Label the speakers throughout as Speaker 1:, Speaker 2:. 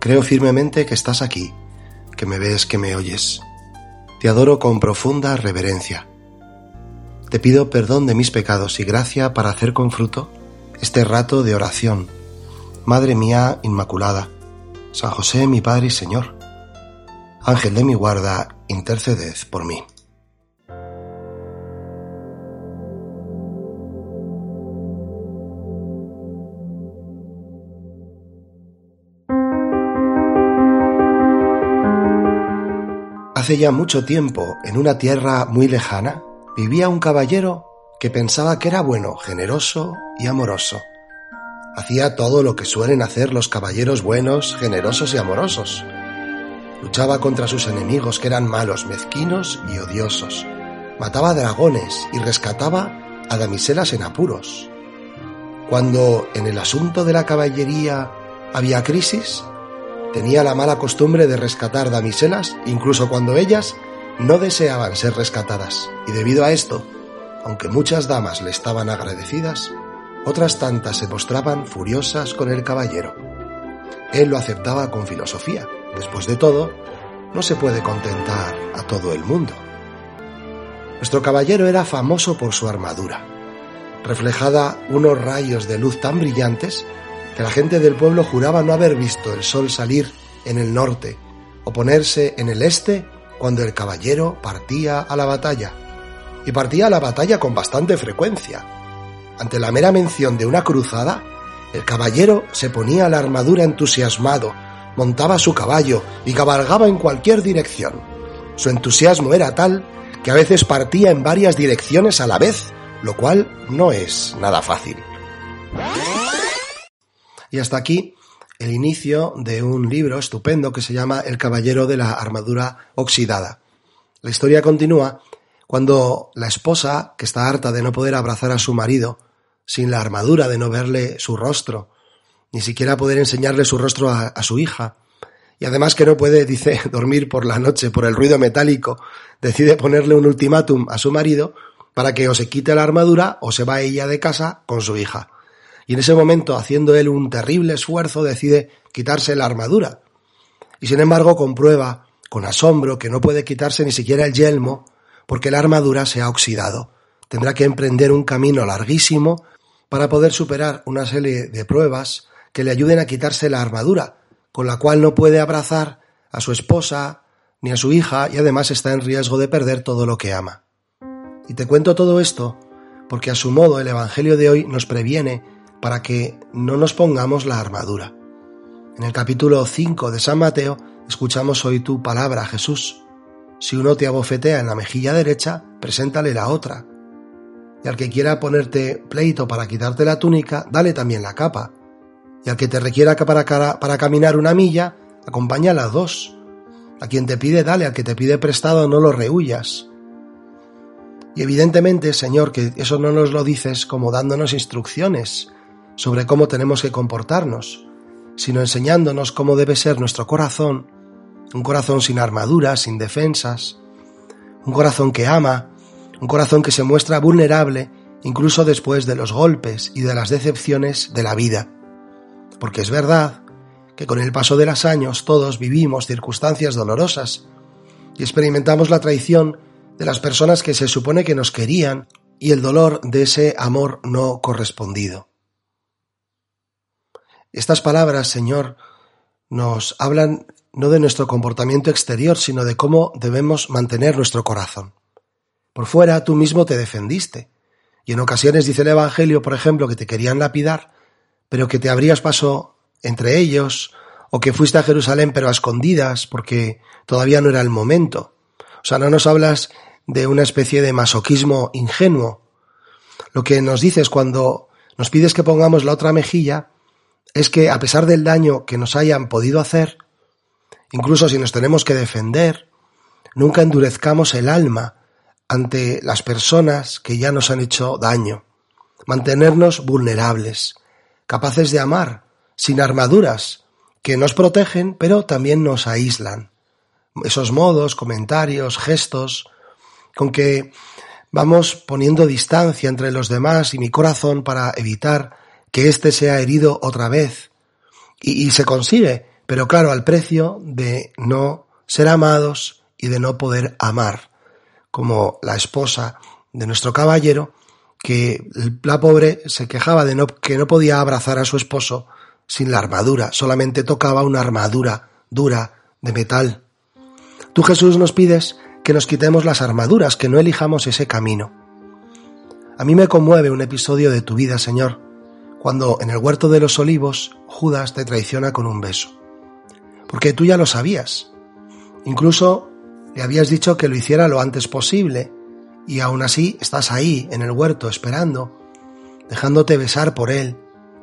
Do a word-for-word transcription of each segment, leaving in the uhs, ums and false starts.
Speaker 1: Creo firmemente que estás aquí, que me ves, que me oyes. Te adoro con profunda reverencia. Te pido perdón de mis pecados y gracia para hacer con fruto este rato de oración. Madre mía Inmaculada, San José, mi Padre y Señor, Ángel de mi guarda, interceded por mí. Hace ya mucho tiempo, en una tierra muy lejana, vivía un caballero que pensaba que era bueno, generoso y amoroso. Hacía todo lo que suelen hacer los caballeros buenos, generosos y amorosos. Luchaba contra sus enemigos, que eran malos, mezquinos y odiosos. Mataba dragones y rescataba a damiselas en apuros. Cuando en el asunto de la caballería había crisis, tenía la mala costumbre de rescatar damiselas, incluso cuando ellas no deseaban ser rescatadas. Y debido a esto, aunque muchas damas le estaban agradecidas, otras tantas se mostraban furiosas con el caballero. Él lo aceptaba con filosofía. Después de todo, no se puede contentar a todo el mundo. Nuestro caballero era famoso por su armadura, reflejada unos rayos de luz tan brillantes que la gente del pueblo juraba no haber visto el sol salir en el norte o ponerse en el este cuando el caballero partía a la batalla. Y partía a la batalla con bastante frecuencia. Ante la mera mención de una cruzada, el caballero se ponía la armadura entusiasmado, montaba su caballo y cabalgaba en cualquier dirección. Su entusiasmo era tal que a veces partía en varias direcciones a la vez, lo cual no es nada fácil. Y hasta aquí el inicio de un libro estupendo que se llama El caballero de la armadura oxidada. La historia continúa cuando la esposa, que está harta de no poder abrazar a su marido, sin la armadura, de no verle su rostro, ni siquiera poder enseñarle su rostro a, a su hija, y además que no puede, dice, dormir por la noche por el ruido metálico, decide ponerle un ultimátum a su marido para que o se quite la armadura o se va ella de casa con su hija. Y en ese momento, haciendo él un terrible esfuerzo, decide quitarse la armadura. Y sin embargo comprueba con asombro que no puede quitarse ni siquiera el yelmo porque la armadura se ha oxidado. Tendrá que emprender un camino larguísimo para poder superar una serie de pruebas que le ayuden a quitarse la armadura, con la cual no puede abrazar a su esposa ni a su hija y además está en riesgo de perder todo lo que ama. Y te cuento todo esto porque a su modo el Evangelio de hoy nos previene para que no nos pongamos la armadura. En el capítulo cinco de San Mateo escuchamos hoy tu palabra, Jesús. Si uno te abofetea en la mejilla derecha, preséntale la otra. Y al que quiera ponerte pleito para quitarte la túnica, dale también la capa. Y al que te requiera para, para caminar una milla, acompáñala a dos. A quien te pide, dale, al que te pide prestado, no lo rehuyas. Y evidentemente, Señor, que eso no nos lo dices como dándonos instrucciones sobre cómo tenemos que comportarnos, sino enseñándonos cómo debe ser nuestro corazón, un corazón sin armaduras, sin defensas, un corazón que ama, un corazón que se muestra vulnerable incluso después de los golpes y de las decepciones de la vida. Porque es verdad que con el paso de los años todos vivimos circunstancias dolorosas y experimentamos la traición de las personas que se supone que nos querían y el dolor de ese amor no correspondido. Estas palabras, Señor, nos hablan no de nuestro comportamiento exterior, sino de cómo debemos mantener nuestro corazón. Por fuera tú mismo te defendiste, y en ocasiones dice el Evangelio, por ejemplo, que te querían lapidar, pero que te abrías paso entre ellos, o que fuiste a Jerusalén pero a escondidas, porque todavía no era el momento. O sea, no nos hablas de una especie de masoquismo ingenuo. Lo que nos dices cuando nos pides que pongamos la otra mejilla es que a pesar del daño que nos hayan podido hacer, incluso si nos tenemos que defender, nunca endurezcamos el alma ante las personas que ya nos han hecho daño. Mantenernos vulnerables, capaces de amar, sin armaduras, que nos protegen pero también nos aíslan. Esos modos, comentarios, gestos, con que vamos poniendo distancia entre los demás y mi corazón para evitar que éste sea herido otra vez. Y, y se consigue pero claro, al precio de no ser amados y de no poder amar, como la esposa de nuestro caballero, que la pobre se quejaba de no, que no podía abrazar a su esposo sin la armadura, solamente tocaba una armadura dura de metal. Tú, Jesús, nos pides que nos quitemos las armaduras, que no elijamos ese camino. A mí me conmueve un episodio de tu vida, Señor, cuando en el huerto de los olivos Judas te traiciona con un beso. Porque tú ya lo sabías. Incluso le habías dicho que lo hiciera lo antes posible, y aún así estás ahí en el huerto esperando, dejándote besar por él.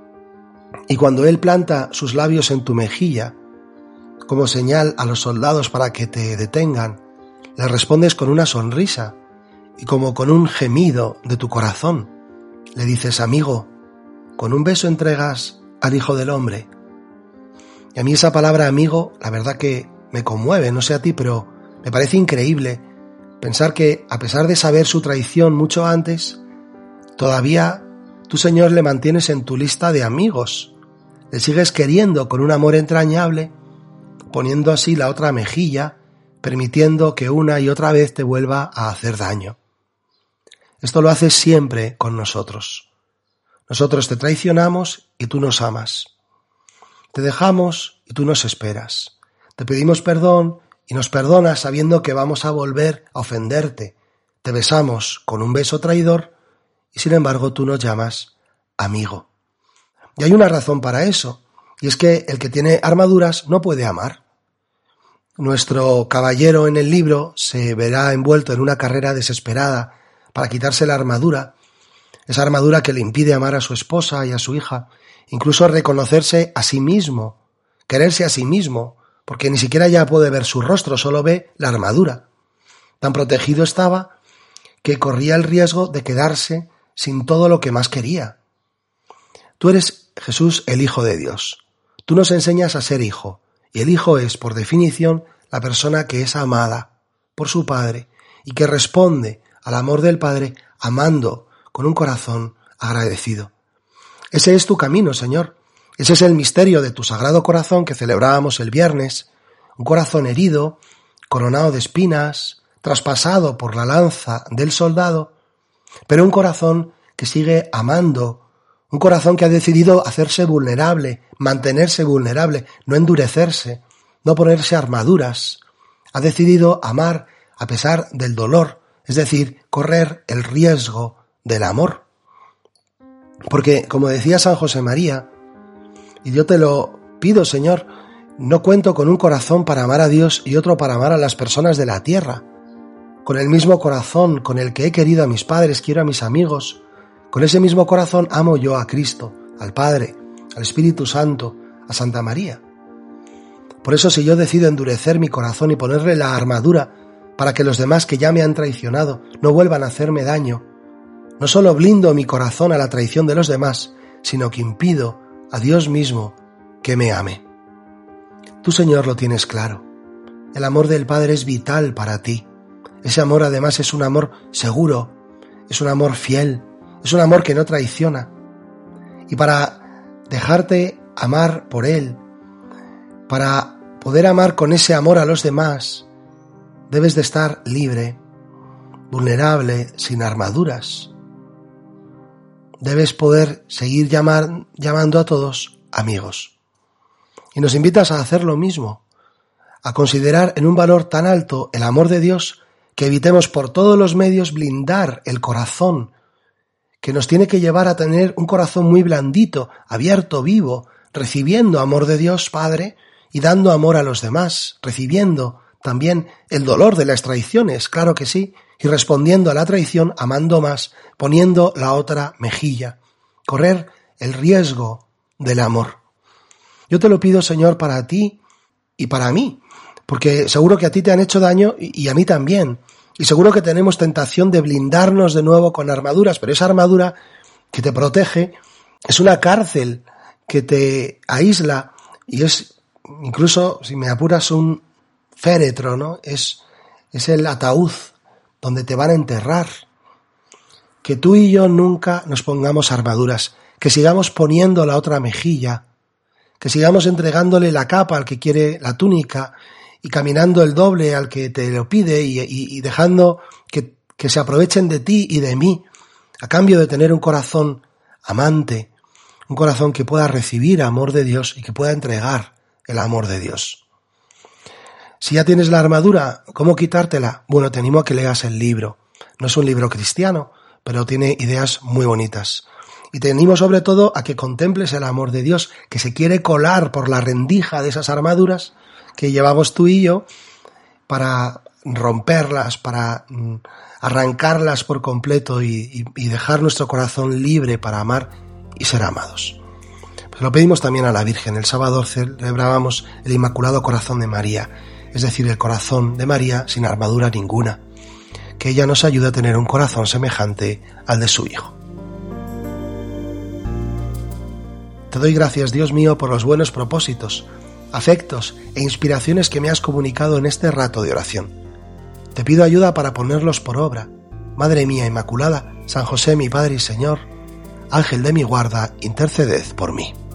Speaker 1: Y cuando él planta sus labios en tu mejilla, como señal a los soldados para que te detengan, le respondes con una sonrisa y como con un gemido de tu corazón. Le dices: amigo, con un beso entregas al Hijo del Hombre. Y a mí esa palabra amigo, la verdad que me conmueve, no sé a ti, pero me parece increíble pensar que, a pesar de saber su traición mucho antes, todavía tú, Señor, le mantienes en tu lista de amigos. Le sigues queriendo con un amor entrañable, poniendo así la otra mejilla, permitiendo que una y otra vez te vuelva a hacer daño. Esto lo haces siempre con nosotros. Nosotros te traicionamos y tú nos amas. Te dejamos y tú nos esperas. Te pedimos perdón y nos perdonas sabiendo que vamos a volver a ofenderte. Te besamos con un beso traidor y sin embargo tú nos llamas amigo. Y hay una razón para eso, y es que el que tiene armaduras no puede amar. Nuestro caballero en el libro se verá envuelto en una carrera desesperada para quitarse la armadura, esa armadura que le impide amar a su esposa y a su hija, incluso reconocerse a sí mismo, quererse a sí mismo, porque ni siquiera ya puede ver su rostro, solo ve la armadura. Tan protegido estaba que corría el riesgo de quedarse sin todo lo que más quería. Tú eres, Jesús, el Hijo de Dios. Tú nos enseñas a ser hijo, y el hijo es, por definición, la persona que es amada por su Padre y que responde al amor del Padre amando con un corazón agradecido. Ese es tu camino, Señor. Ese es el misterio de tu Sagrado Corazón que celebrábamos el viernes, un corazón herido, coronado de espinas, traspasado por la lanza del soldado, pero un corazón que sigue amando, un corazón que ha decidido hacerse vulnerable, mantenerse vulnerable, no endurecerse, no ponerse armaduras. Ha decidido amar a pesar del dolor, es decir, correr el riesgo del amor. Porque, como decía San José María, y yo te lo pido, Señor, no cuento con un corazón para amar a Dios y otro para amar a las personas de la tierra. Con el mismo corazón con el que he querido a mis padres, quiero a mis amigos. Con ese mismo corazón amo yo a Cristo, al Padre, al Espíritu Santo, a Santa María. Por eso, si yo decido endurecer mi corazón y ponerle la armadura para que los demás que ya me han traicionado no vuelvan a hacerme daño, no solo blindo mi corazón a la traición de los demás, sino que impido a Dios mismo que me ame. Tú, Señor, lo tienes claro. El amor del Padre es vital para ti. Ese amor, además, es un amor seguro, es un amor fiel, es un amor que no traiciona. Y para dejarte amar por Él, para poder amar con ese amor a los demás, debes de estar libre, vulnerable, sin armaduras. Debes poder seguir llamar, llamando a todos amigos. Y nos invitas a hacer lo mismo, a considerar en un valor tan alto el amor de Dios que evitemos por todos los medios blindar el corazón, que nos tiene que llevar a tener un corazón muy blandito, abierto, vivo, recibiendo amor de Dios Padre y dando amor a los demás, recibiendo también el dolor de las traiciones, claro que sí, y respondiendo a la traición amando más, poniendo la otra mejilla, correr el riesgo del amor. Yo te lo pido, Señor, para ti y para mí, porque seguro que a ti te han hecho daño y a mí también, y seguro que tenemos tentación de blindarnos de nuevo con armaduras, pero esa armadura que te protege es una cárcel que te aísla y es incluso, si me apuras, un féretro, ¿no? Es, es el ataúd donde te van a enterrar. Que tú y yo nunca nos pongamos armaduras, que sigamos poniendo la otra mejilla, que sigamos entregándole la capa al que quiere la túnica y caminando el doble al que te lo pide y, y, y dejando que, que se aprovechen de ti y de mí a cambio de tener un corazón amante, un corazón que pueda recibir amor de Dios y que pueda entregar el amor de Dios. Si ya tienes la armadura, ¿cómo quitártela? Bueno, te animo a que leas el libro. No es un libro cristiano, pero tiene ideas muy bonitas. Y te animo sobre todo a que contemples el amor de Dios, que se quiere colar por la rendija de esas armaduras que llevamos tú y yo para romperlas, para arrancarlas por completo y, y, y dejar nuestro corazón libre para amar y ser amados. Pues lo pedimos también a la Virgen. El sábado celebrábamos el Inmaculado Corazón de María, es decir, el corazón de María sin armadura ninguna. Que ella nos ayude a tener un corazón semejante al de su Hijo. Te doy gracias, Dios mío, por los buenos propósitos, afectos e inspiraciones que me has comunicado en este rato de oración. Te pido ayuda para ponerlos por obra. Madre mía Inmaculada, San José mi Padre y Señor, Ángel de mi guarda, interceded por mí.